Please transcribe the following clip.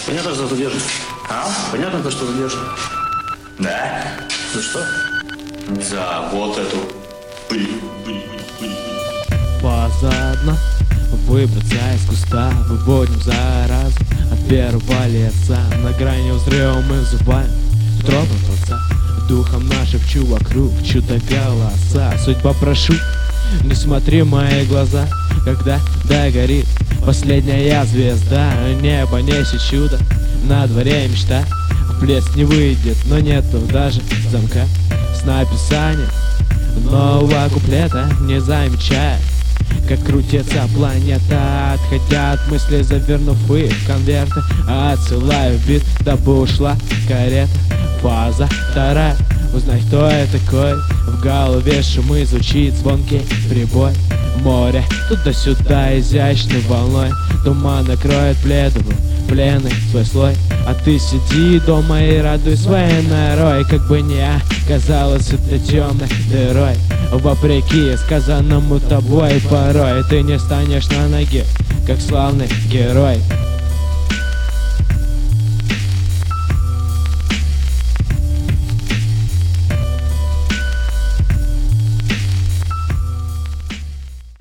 Понятно, что задержит. А? Понятно, что задержит. Да? За что? За вот эту пыль. Фаза одна. Выбраться из куста, выводим заразу от первого лица. На грани взрыва мы взываем тропы отца. Духом нашепчу вокруг чудо голоса. Судьба, прошу, не смотри в мои глаза, когда догорит последняя звезда. Небо несет чудо, на дворе мечта. В плеск не выйдет, но нету даже замка с написанием нового куплета, не замечая, как крутится планета, отходя от мыслей, завернув их в конверты. Отсылаю бит, дабы ушла карета. Фаза вторая. Узнай, кто я такой. В голове шумы, звучит звонкий прибой. Море туда-сюда изящной волной. Туман накроет пледовым пленный свой слой. А ты сиди дома и радуй своей норой. Как бы не оказалось это темной дырой. Вопреки сказанному тобой порой ты не станешь на ноги, как славный герой.